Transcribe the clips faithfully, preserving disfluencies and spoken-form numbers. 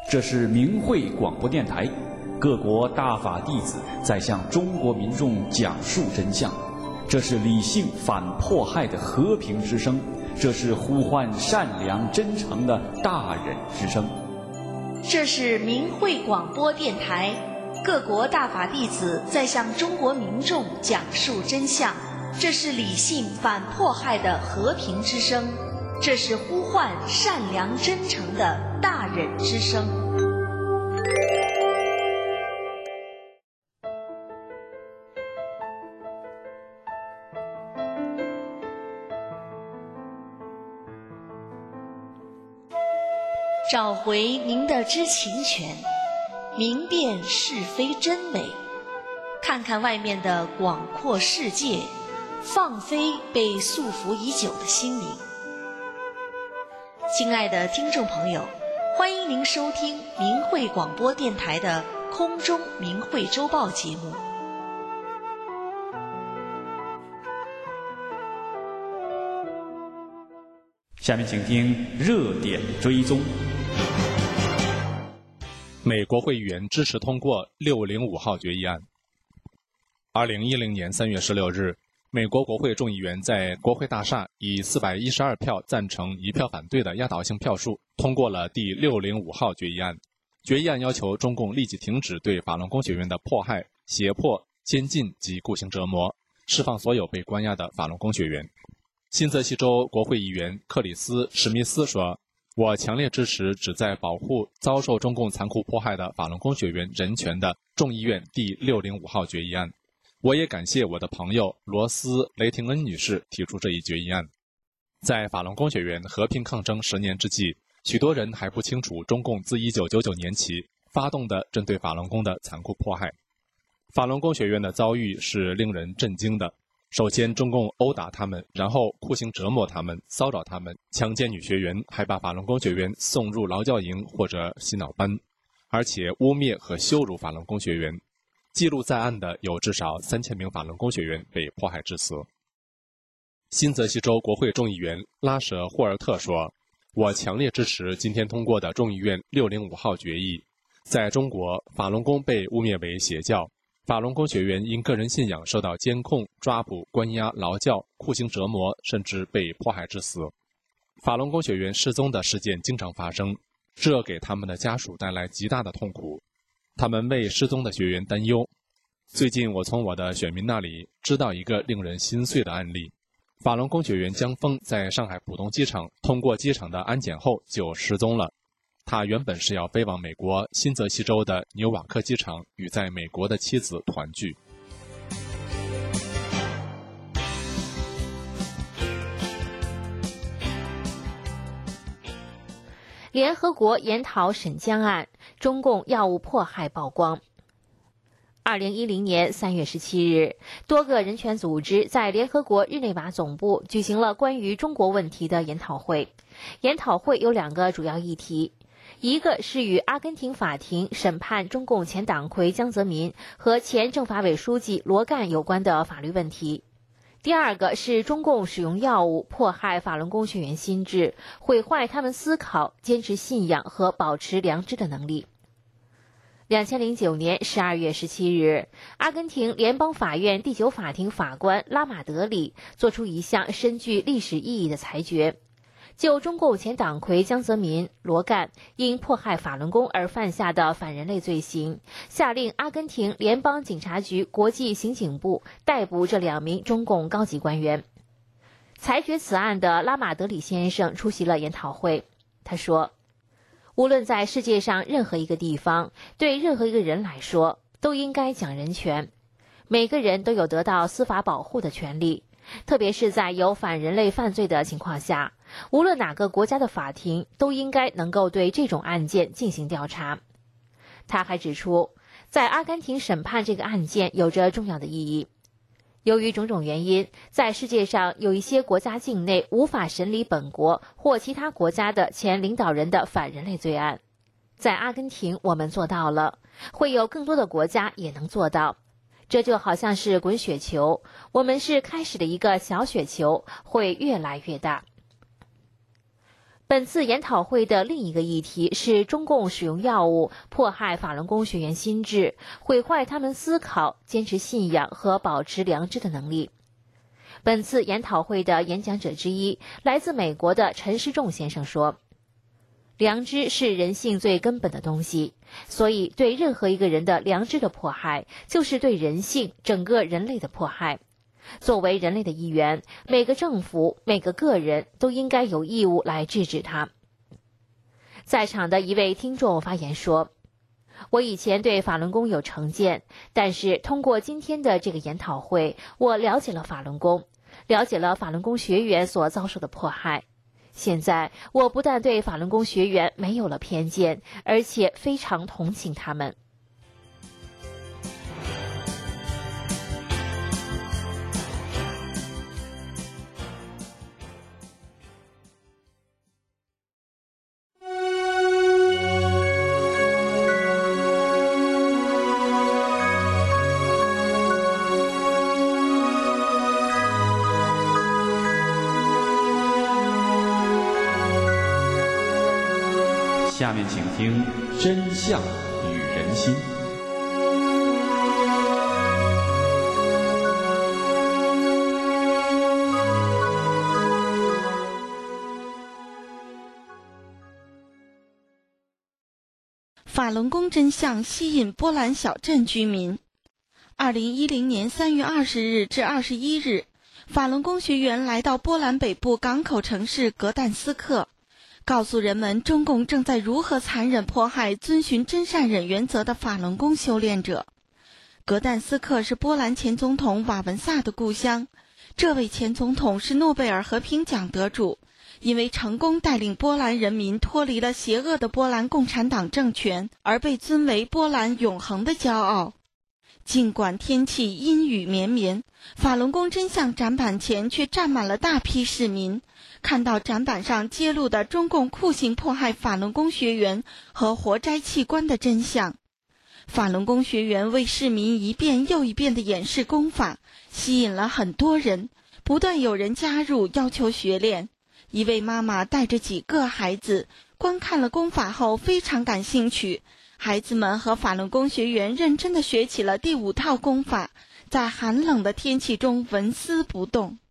这是明慧广播电台，各国大法弟子在向中国民众讲述真相。这是理性反迫害的和平之声，这是呼唤善良真诚的大忍之声。 这是明慧广播电台，各国大法弟子在向中国民众讲述真相。这是理性反迫害的和平之声，这是呼唤善良真诚的大忍之声。找回您的知情权，明辨是非真伪，看看外面的广阔世界，放飞被束缚已久的心灵。亲爱的听众朋友，欢迎您收听明慧广播电台的空中明慧周报节目。 下面请听热点追踪。 美国会议员支持通过六零五号决议案。二零一零年三月十六日，美国国会众议员在国会大厦以四百一十二票赞成、一票反对的压倒性票数通过了第六零五号决议案。决议案要求中共立即停止对法轮功学员的迫害、胁迫、监禁及酷刑折磨，释放所有被关押的法轮功学员。新泽西州国会议员克里斯·史密斯说：“我强烈支持旨在保护遭受中共残酷迫害的法轮功学员人权的众议院第六零五号决议案。我也感谢我的朋友罗斯·雷廷恩女士提出这一决议案。”在法轮功学员和平抗争十年之际，许多人还不清楚中共自一九九九年起发动的针对法轮功的残酷迫害。法轮功学员的遭遇是令人震惊的。首先，中共殴打他们，然后酷刑折磨他们，骚扰他们，强奸女学员，还把法轮功学员送入劳教营或者洗脑班，而且污蔑和羞辱法轮功学员。记录在案的有至少三千名法轮功学员被迫害致死。新泽西州国会众议员拉舍·霍尔特说：“我强烈支持今天通过的众议院六零五号决议。在中国，法轮功被污蔑为邪教。法轮功学员因个人信仰受到监控、抓捕、关押、劳教、酷刑折磨，甚至被迫害致死。法轮功学员失踪的事件经常发生，这给他们的家属带来极大的痛苦。他们为失踪的学员担忧。最近，我从我的选民那里知道一个令人心碎的案例：法轮功学员江峰在上海浦东机场通过机场的安检后就失踪了。他原本是要飞往美国新泽西州的纽瓦克机场与在美国的妻子团聚。 联合国研讨沈江案，中共药物迫害曝光。二零一零年三月十七日，多个人权组织在联合国日内瓦总部举行了关于中国问题的研讨会。研讨会有两个主要议题，一个是与阿根廷法庭审判中共前党魁江泽民和前政法委书记罗干有关的法律问题，第二个是中共使用药物迫害法轮功学员心智，毁坏他们思考、坚持信仰和保持良知的能力。二零零九年十二月十七日，阿根廷联邦法院第九法庭法官拉马德里作出一项深具历史意义的裁决，就中共前党魁江泽民、罗干因迫害法轮功而犯下的反人类罪行，下令阿根廷联邦警察局国际刑警部逮捕这两名中共高级官员。裁决此案的拉马德里先生出席了研讨会，他说：“无论在世界上任何一个地方，对任何一个人来说，都应该讲人权。每个人都有得到司法保护的权利，特别是在有反人类犯罪的情况下，无论哪个国家的法庭都应该能够对这种案件进行调查。”他还指出，在阿根廷审判这个案件有着重要的意义。由于种种原因，在世界上有一些国家境内无法审理本国或其他国家的前领导人的反人类罪案。在阿根廷我们做到了，会有更多的国家也能做到。这就好像是滚雪球，我们是开始的一个小雪球，会越来越大。 本次研讨会的另一个议题是中共使用药物迫害法轮功学员心智，毁坏他们思考、坚持信仰和保持良知的能力。本次研讨会的演讲者之一，来自美国的陈师仲先生说，良知是人性最根本的东西，所以对任何一个人的良知的迫害，就是对人性、整个人类的迫害。作为人类的一员，每个政府、每个个人都应该有义务来制止它。在场的一位听众发言说，我以前对法轮功有成见，但是通过今天的这个研讨会，我了解了法轮功，了解了法轮功学员所遭受的迫害。现在我不但对法轮功学员没有了偏见，而且非常同情他们。 下面请听《真相与人心》。 法轮功真相吸引波兰小镇居民。二零一零年三月二十日至二十一日，法轮功学员来到波兰北部港口城市格但斯克，告诉人们中共正在如何残忍迫害遵循真善忍原则的法轮功修炼者。格但斯克是波兰前总统瓦文萨的故乡，这位前总统是诺贝尔和平奖得主，因为成功带领波兰人民脱离了邪恶的波兰共产党政权，而被尊为波兰永恒的骄傲。尽管天气阴雨绵绵，法轮功真相展板前却站满了大批市民，看到展板上揭露的中共酷刑迫害法轮功学员和活摘器官的真相。法轮功学员为市民一遍又一遍地演示功法，吸引了很多人，不断有人加入要求学练。一位妈妈带着几个孩子观看了功法后非常感兴趣，孩子们和法轮功学员认真地学起了第五套功法，在寒冷的天气中纹丝不动。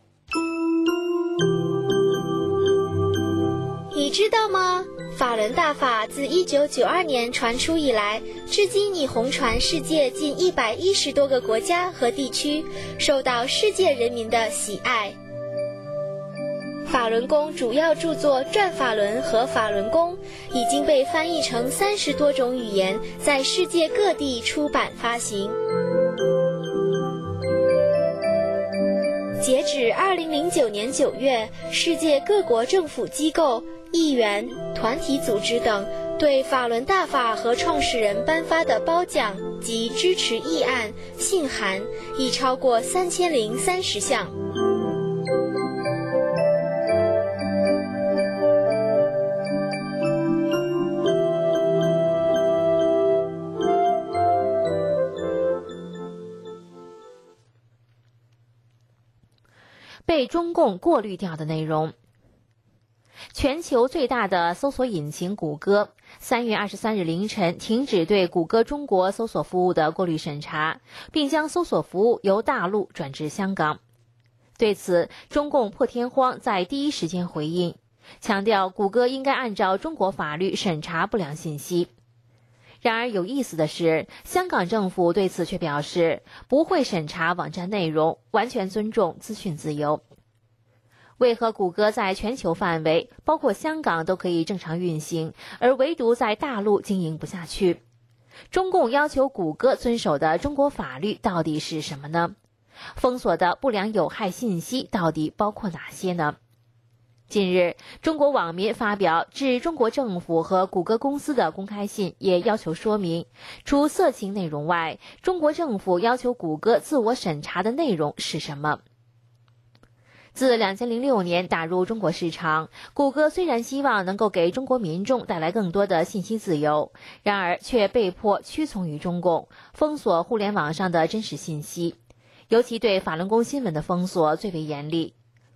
你知道吗？法轮大法自一九九二年传出以来，至今已红传世界近一百一十多个国家和地区，受到世界人民的喜爱。法轮功主要著作《转法轮》和《法轮功》已经被翻译成三十多种语言，在世界各地出版发行。截止二零零九年九月，世界各国政府机构、议员、团体组织等对法轮大法和创始人颁发的褒奖及支持议案、信函已超过三千零三十项。 被中共过滤掉的内容。全球最大的搜索引擎谷歌三月二十三日凌晨停止对谷歌中国搜索服务的过滤审查，并将搜索服务由大陆转至香港。对此，中共破天荒在第一时间回应，强调谷歌应该按照中国法律审查不良信息。然而有意思的是，香港政府对此却表示不会审查网站内容，完全尊重资讯自由。为何谷歌在全球范围，包括香港都可以正常运行，而唯独在大陆经营不下去？中共要求谷歌遵守的中国法律到底是什么呢？封锁的不良有害信息到底包括哪些呢？近日，中国网民发表致中国政府和谷歌公司的公开信，也要求说明，除色情内容外，中国政府要求谷歌自我审查的内容是什么？自两千零六年打入中国市场，谷歌虽然希望能够给中国民众带来更多的信息自由，然而却被迫屈从于中共，封锁互联网上的真实信息，尤其对法轮功新闻的封锁最为严厉。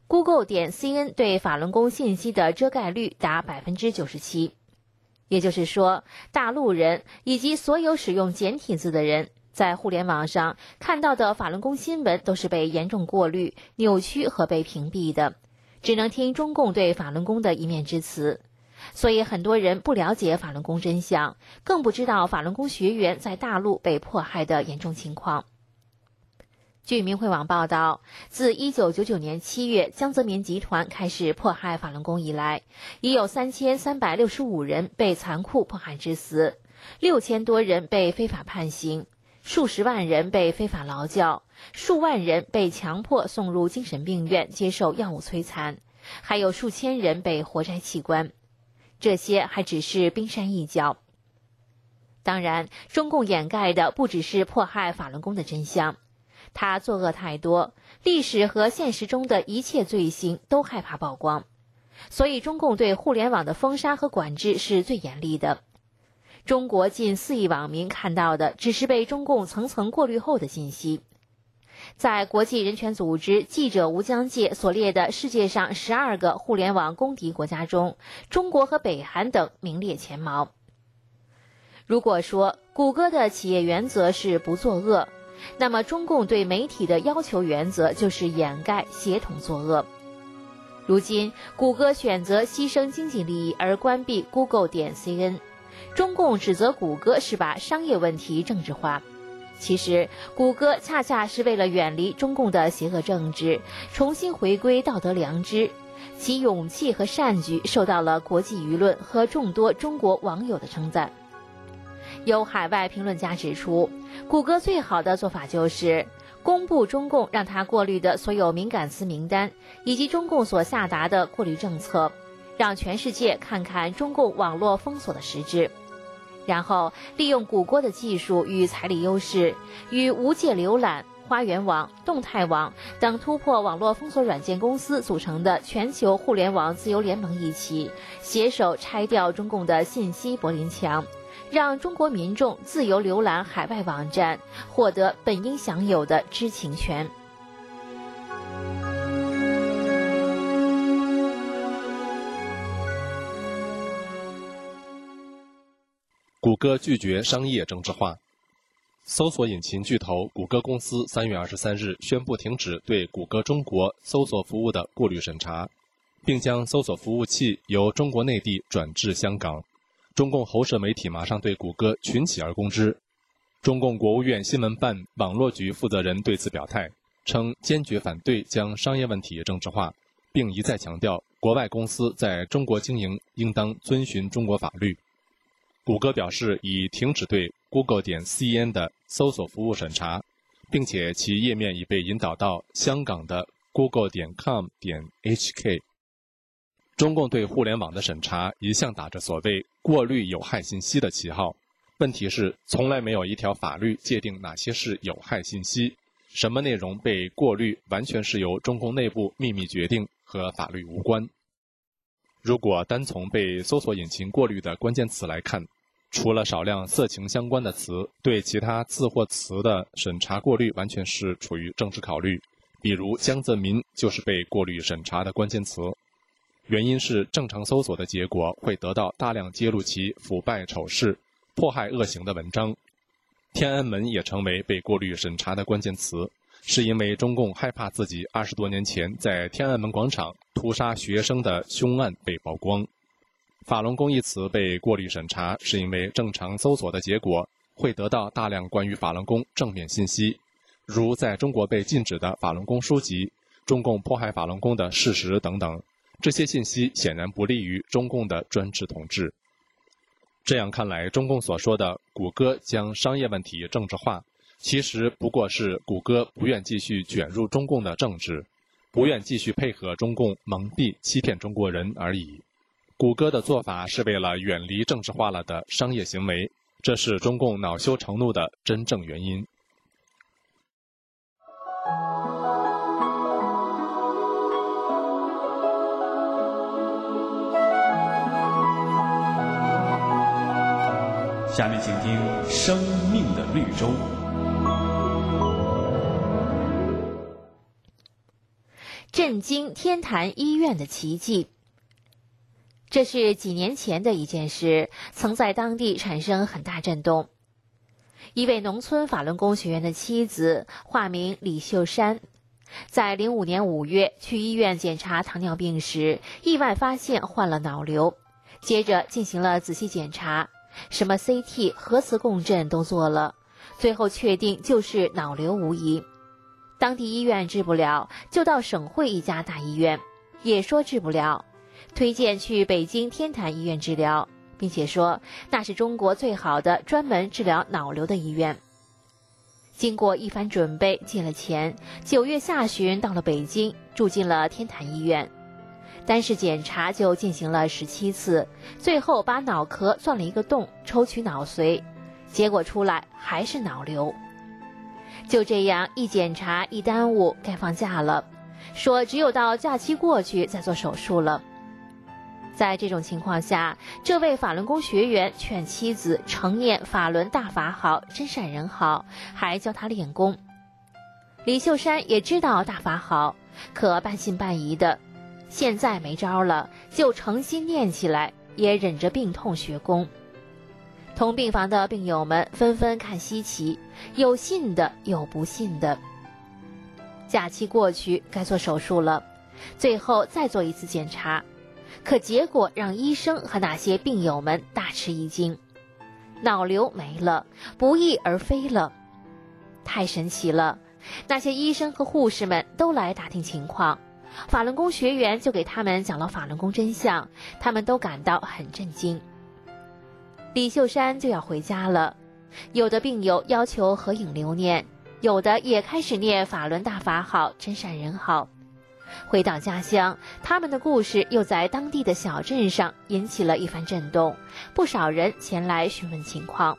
Google 点 C N 对法轮功信息的遮盖率达 百分之九十七。 也就是说，大陆人以及所有使用简体字的人在互联网上看到的法轮功新闻都是被严重过滤、扭曲和被屏蔽的，只能听中共对法轮功的一面之词。所以很多人不了解法轮功真相，更不知道法轮功学员在大陆被迫害的严重情况。据明慧网报道，自一九九九年七月江泽民集团开始迫害法轮功以来，已有三千三百六十五人被残酷迫害致死，六千多人被非法判刑，数十万人被非法劳教，数万人被强迫送入精神病院接受药物摧残，还有数千人被活摘器官。这些还只是冰山一角。当然，中共掩盖的不只是迫害法轮功的真相，他作恶太多，历史和现实中的一切罪行都害怕曝光，所以中共对互联网的封杀和管制是最严厉的。中国近四亿网民看到的只是被中共层层过滤后的信息。在国际人权组织记者无疆界所列的世界上十二个互联网公敌国家中，中国和北韩等名列前茅。如果说谷歌的企业原则是不作恶，那么中共对媒体的要求原则就是掩盖、协同作恶。如今，谷歌选择牺牲经济利益而关闭 Google 点 C N， 中共指责谷歌是把商业问题政治化。其实，谷歌恰恰是为了远离中共的邪恶政治，重新回归道德良知，其勇气和善举受到了国际舆论和众多中国网友的称赞。有海外评论家指出，谷歌最好的做法就是公布中共让他过滤的所有敏感词名单，以及中共所下达的过滤政策，让全世界看看中共网络封锁的实质。然后利用谷歌的技术与财力优势，与无界浏览、花园网、动态网等突破网络封锁软件公司组成的全球互联网自由联盟一起，携手拆掉中共的信息柏林墙，让中国民众自由浏览海外网站，获得本应享有的知情权。 谷歌拒绝商业政治化。搜索引擎巨头谷歌公司三月二十三日宣布停止对谷歌中国搜索服务的过滤审查，并将搜索服务器由中国内地转至香港。中共喉舌媒体马上对谷歌群起而攻之。中共国务院新闻办网络局负责人对此表态，称坚决反对将商业问题政治化，并一再强调国外公司在中国经营应当遵循中国法律。谷歌表示已停止对 Google 点 C N 的搜索服务审查，并且其页面已被引导到香港的 Google 点 com 点 H K。中共对互联网的审查一向打着所谓过滤有害信息的旗号，问题是从来没有一条法律界定哪些是有害信息，什么内容被过滤完全是由中共内部秘密决定，和法律无关。如果单从被搜索引擎过滤的关键词来看，除了少量色情相关的词，对其他字或词的审查过滤完全是出于政治考虑，比如江泽民就是被过滤审查的关键词。原因是正常搜索的结果会得到大量揭露其腐败丑事、迫害恶行的文章。天安门也成为被过滤审查的关键词，是因为中共害怕自己二十多年前在天安门广场屠杀学生的凶案被曝光。法轮功一词被过滤审查，是因为正常搜索的结果会得到大量关于法轮功正面信息，如在中国被禁止的法轮功书籍、中共迫害法轮功的事实等等。这些信息显然不利于中共的专制统治。这样看来，中共所说的谷歌将商业问题政治化，其实不过是谷歌不愿继续卷入中共的政治，不愿继续配合中共蒙蔽欺骗中国人而已。谷歌的做法是为了远离政治化了的商业行为，这是中共恼羞成怒的真正原因。 下面请听《生命的绿洲》。 震京天坛医院的奇迹。这是几年前的一件事，曾在当地产生很大震动。一位农村法轮功学员的妻子，化名李秀山，在零五年五月去医院检查糖尿病时，意外发现患了脑瘤，接着进行了仔细检查，什么 C T、核磁共振都做了，最后确定就是脑瘤无疑。当地医院治不了，就到省会一家大医院，也说治不了，推荐去北京天坛医院治疗，并且说那是中国最好的专门治疗脑瘤的医院。经过一番准备，借了钱，九月下旬到了北京，住进了天坛医院。单是检查就进行了十七次，最后把脑壳钻了一个洞，抽取脑髓，结果出来还是脑瘤。就这样一检查一耽误，该放假了，说只有到假期过去再做手术了。在这种情况下，这位法轮功学员劝妻子承念法轮大法好，真善人好，还教他练功。李秀山也知道大法好，可半信半疑的，现在没招了，就诚心念起来，也忍着病痛学功。同病房的病友们纷纷看稀奇，有信的，有不信的。假期过去，该做手术了，最后再做一次检查。可结果让医生和那些病友们大吃一惊，脑瘤没了，不翼而飞了，太神奇了！那些医生和护士们都来打听情况，法轮功学员就给他们讲了法轮功真相，他们都感到很震惊。李秀山就要回家了，有的病友要求合影留念，有的也开始念法轮大法好，真善人好。回到家乡，他们的故事又在当地的小镇上引起了一番震动，不少人前来询问情况。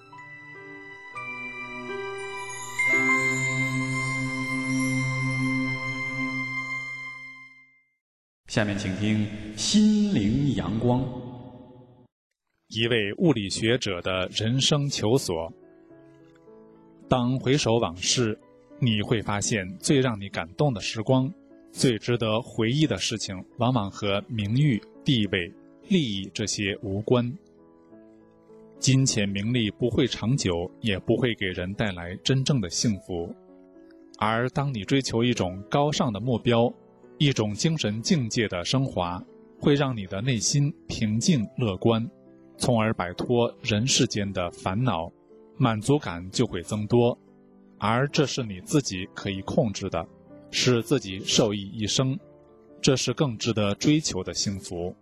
下面请听心灵阳光， 一位物理学者的人生求索。当回首往事，你会发现最让你感动的时光，最值得回忆的事情，往往和名誉、地位、利益这些无关。金钱名利不会长久，也不会给人带来真正的幸福。而当你追求一种高尚的目标，一种精神境界的升华，会让你的内心平静乐观，从而摆脱人世间的烦恼，满足感就会增多。而这是你自己可以控制的，使自己受益一生，这是更值得追求的幸福。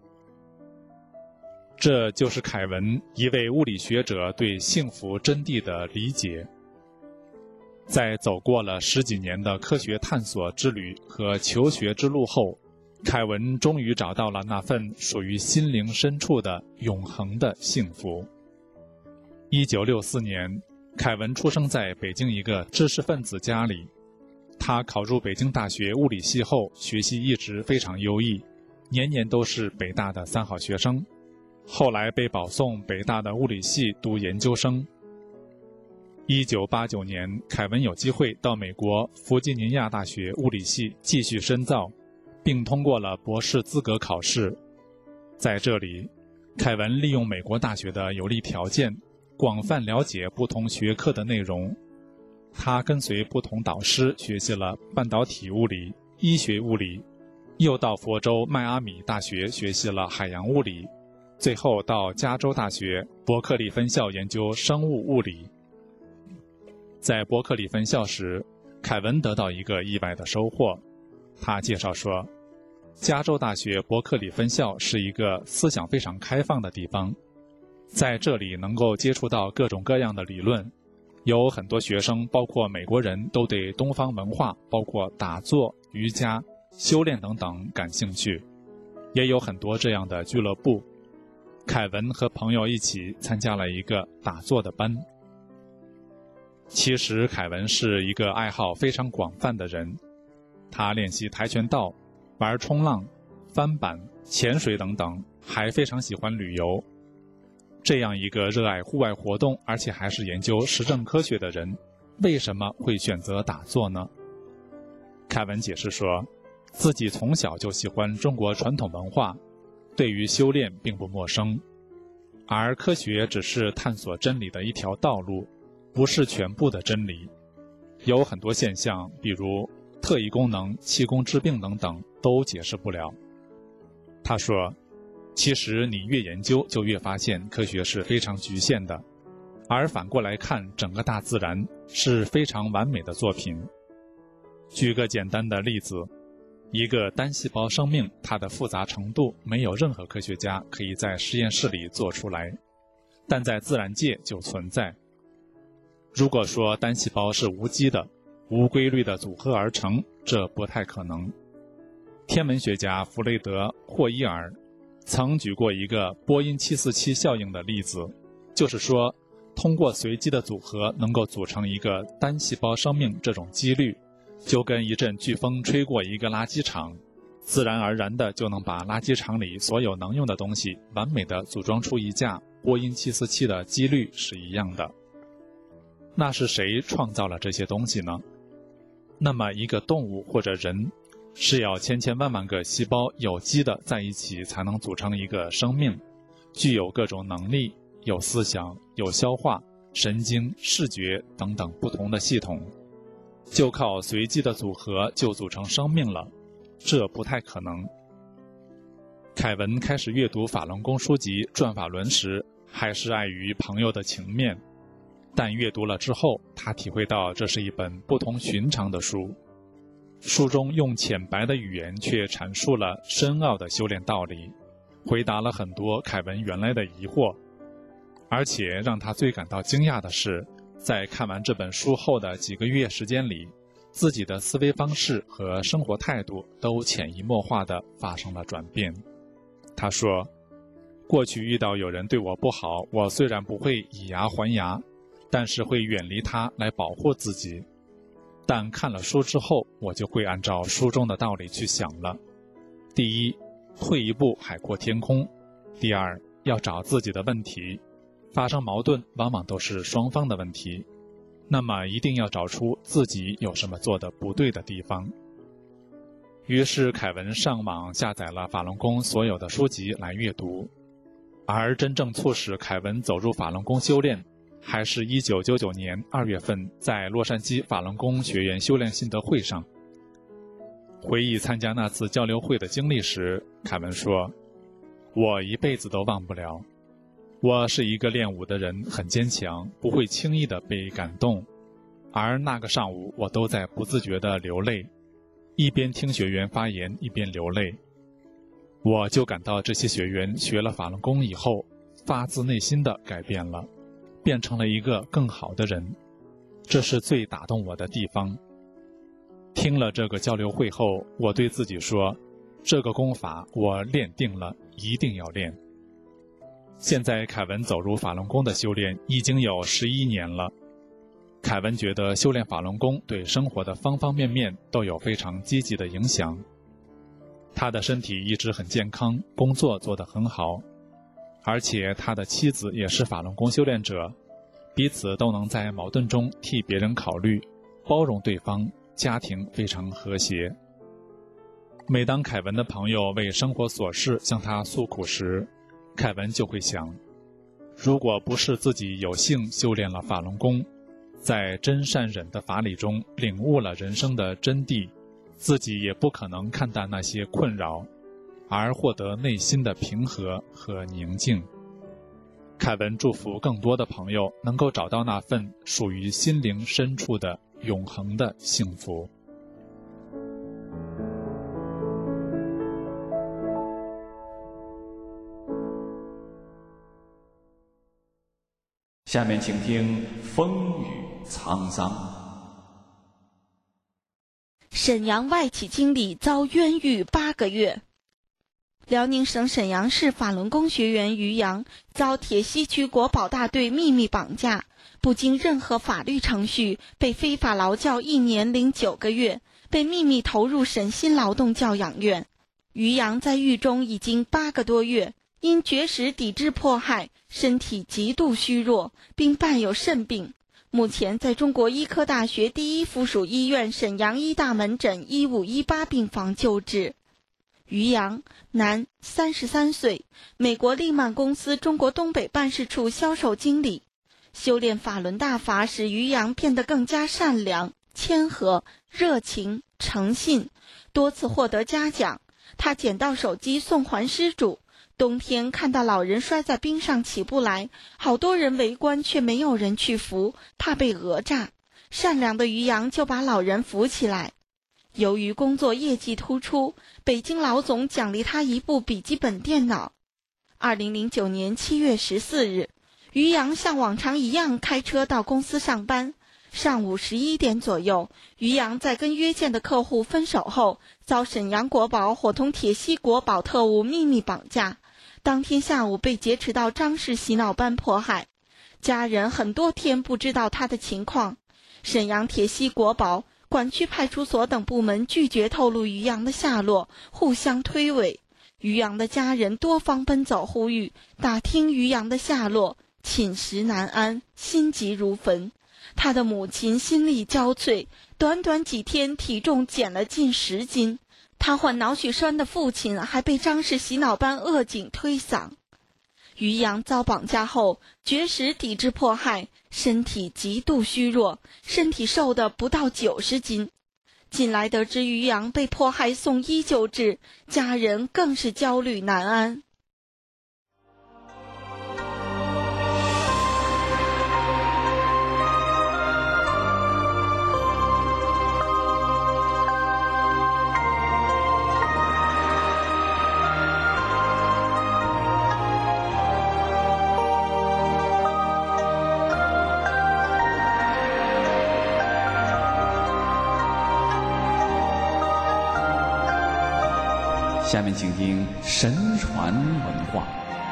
这就是凯文，一位物理学者对幸福真谛的理解。在走过了十几年的科学探索之旅和求学之路后，凯文终于找到了那份属于心灵深处的永恒的幸福。一九六四年，凯文出生在北京一个知识分子家里。他考入北京大学物理系后，学习一直非常优异，年年都是北大的三好学生。后来被保送北大的物理系读研究生。一九八九年，凯文有机会到美国弗吉尼亚大学物理系继续深造，并通过了博士资格考试。在这里，凯文利用美国大学的有利条件，广泛了解不同学科的内容。他跟随不同导师学习了半导体物理、医学物理，又到佛州迈阿密大学学习了海洋物理，最后到加州大学伯克利分校研究生物物理。在伯克利分校时，凯文得到一个意外的收获。他介绍说，加州大学伯克利分校是一个思想非常开放的地方，在这里能够接触到各种各样的理论，有很多学生，包括美国人，都对东方文化，包括打坐、瑜伽、修炼等等感兴趣，也有很多这样的俱乐部。凯文和朋友一起参加了一个打坐的班。其实凯文是一个爱好非常广泛的人，他练习跆拳道、玩冲浪、翻板、潜水等等，还非常喜欢旅游。这样一个热爱户外活动，而且还是研究实证科学的人，为什么会选择打坐呢？凯文解释说， 自己从小就喜欢中国传统文化，对于修炼并不陌生。而科学只是探索真理的一条道路，不是全部的真理。有很多现象，比如特异功能、气功治病等等，都解释不了。他说，其实你越研究，就越发现科学是非常局限的，而反过来看，整个大自然是非常完美的作品。举个简单的例子，一个单细胞生命，它的复杂程度没有任何科学家可以在实验室里做出来，但在自然界就存在。如果说单细胞是无机的、无规律的组合而成，这不太可能。天文学家弗雷德·霍伊尔曾举过一个波音七四七效应的例子，就是说，通过随机的组合能够组成一个单细胞生命，这种几率就跟一阵飓风吹过一个垃圾场，自然而然的就能把垃圾场里所有能用的东西完美的组装出一架波音七四七的几率是一样的。那是谁创造了这些东西呢？那么一个动物或者人是要千千万万个细胞有机的在一起才能组成一个生命，具有各种能力，有思想，有消化、神经、视觉等等不同的系统，就靠随机的组合就组成生命了，这不太可能。凯文开始阅读法轮功书籍《转法轮》时，还是碍于朋友的情面，但阅读了之后，他体会到这是一本不同寻常的书。书中用浅白的语言却阐述了深奥的修炼道理，回答了很多凯文原来的疑惑。而且让他最感到惊讶的是，在看完这本书后的几个月时间里，自己的思维方式和生活态度都潜移默化地发生了转变。他说，过去遇到有人对我不好，我虽然不会以牙还牙，但是会远离他来保护自己。但看了书之后，我就会按照书中的道理去想了。第一，退一步海阔天空；第二，要找自己的问题。发生矛盾往往都是双方的问题，那么一定要找出自己有什么做得不对的地方。于是凯文上网下载了法轮功所有的书籍来阅读，而真正促使凯文走入法轮功修炼，还是一九九九年二月份在洛杉矶法轮功学员修炼心得会上。回忆参加那次交流会的经历时，凯文说，我一辈子都忘不了。我是一个练武的人，很坚强，不会轻易的被感动，而那个上午我都在不自觉地流泪，一边听学员发言一边流泪。我就感到这些学员学了法轮功以后，发自内心的改变了，变成了一个更好的人，这是最打动我的地方。听了这个交流会后，我对自己说，这个功法我练定了，一定要练。现在凯文走入法轮功的修炼已经有十一年了。凯文觉得修炼法轮功对生活的方方面面都有非常积极的影响。他的身体一直很健康，工作做得很好，而且他的妻子也是法轮功修炼者，彼此都能在矛盾中替别人考虑，包容对方，家庭非常和谐。每当凯文的朋友为生活琐事向他诉苦时，凯文就会想，如果不是自己有幸修炼了法轮功，在真善忍的法理中领悟了人生的真谛，自己也不可能看淡那些困扰，而获得内心的平和和宁静。凯文祝福更多的朋友能够找到那份属于心灵深处的永恒的幸福。 下面请听风雨沧桑。 沈阳外企经理遭冤狱八个月。辽宁省沈阳市法轮功学员于洋遭铁西区国保大队秘密绑架，不经任何法律程序，被非法劳教一年零九个月，被秘密投入省新劳动教养院。于洋在狱中已经八个多月，因绝食抵制迫害，身体极度虚弱，并伴有肾病。 目前在中国医科大学第一附属医院沈阳医大门诊一五一八病房救治。于洋，男，三十三岁，美国利曼公司中国东北办事处销售经理。修炼法轮大法使于洋变得更加善良、谦和、热情、诚信，多次获得嘉奖。他捡到手机送还失主。冬天看到老人摔在冰上起不来，好多人围观却没有人去扶，怕被讹诈。善良的于洋就把老人扶起来。由于工作业绩突出，北京老总奖励他一部笔记本电脑。二零零九年七月十四日，于洋像往常一样开车到公司上班。上午十一点左右，于洋在跟约见的客户分手后，遭沈阳国宝伙同铁西国宝特务秘密绑架。当天下午被劫持到张氏洗脑班迫害，家人很多天不知道他的情况。沈阳铁西国宝、管区派出所等部门拒绝透露于洋的下落，互相推诿。于洋的家人多方奔走呼吁，打听于洋的下落，寝食难安，心急如焚。他的母亲心力交瘁，短短几天体重减了近十斤。他患脑血栓的父亲还被张氏洗脑班恶警推搡。于洋遭绑架后，绝食抵制迫害，身体极度虚弱，身体瘦的不到九十斤。近来得知于洋被迫害送医救治，家人更是焦虑难安。 下面请听神传文化。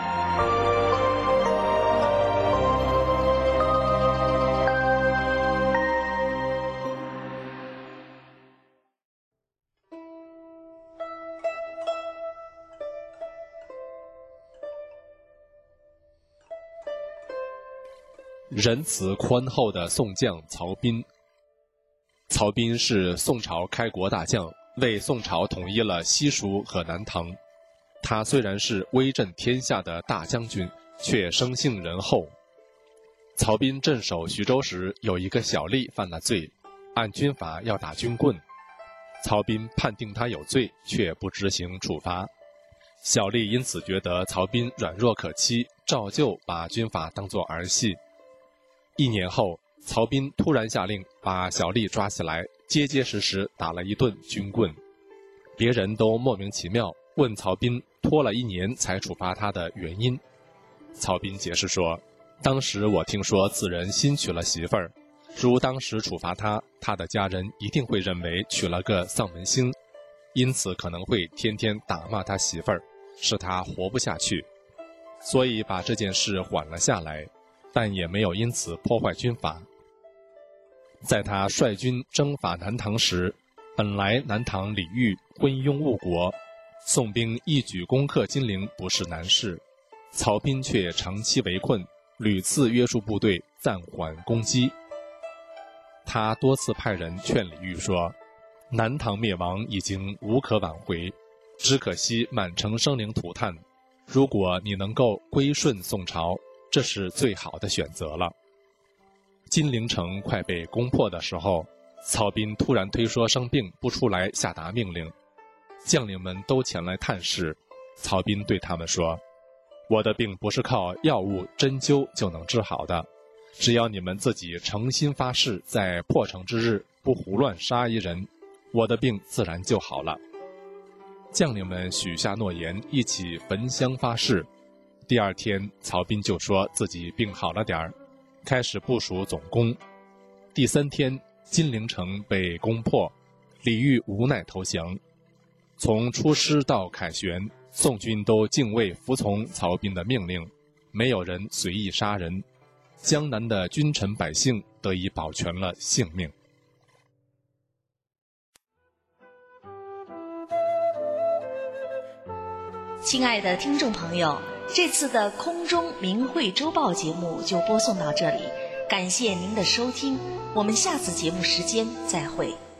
仁慈宽厚的宋将曹彬。曹彬是宋朝开国大将，为宋朝统一了西蜀和南唐。他虽然是威震天下的大将军，却生性仁厚。曹彬镇守徐州时，有一个小吏犯了罪，按军法要打军棍。曹彬判定他有罪，却不执行处罚。小吏因此觉得曹彬软弱可欺，照旧把军法当作儿戏。一年后，曹彬突然下令把小吏抓起来，结结实实打了一顿军棍。别人都莫名其妙，问曹彬拖了一年才处罚他的原因。曹彬解释说，当时我听说此人新娶了媳妇儿，如当时处罚他，他的家人一定会认为娶了个丧门星，因此可能会天天打骂他媳妇儿，使他活不下去，所以把这件事缓了下来，但也没有因此破坏军法。在他率军征伐南唐时，本来南唐李煜昏庸误国，宋兵一举攻克金陵不是难事，曹彬却长期围困，屡次约束部队暂缓攻击。他多次派人劝李煜说，南唐灭亡已经无可挽回，只可惜满城生灵涂炭，如果你能够归顺宋朝，这是最好的选择了。金陵城快被攻破的时候，曹彬突然推说生病不出来下达命令，将领们都前来探视。曹彬对他们说，我的病不是靠药物针灸就能治好的，只要你们自己诚心发誓，在破城之日不胡乱杀一人，我的病自然就好了。将领们许下诺言，一起焚香发誓。第二天，曹彬就说自己病好了点儿，开始部署总攻。第三天，金陵城被攻破，李煜无奈投降。从出师到凯旋，宋军都敬畏服从曹彬的命令，没有人随意杀人，江南的君臣百姓得以保全了性命。 亲爱的听众朋友，这次的空中明慧周报节目就播送到这里， 感谢您的收听，我们下次节目时间再会。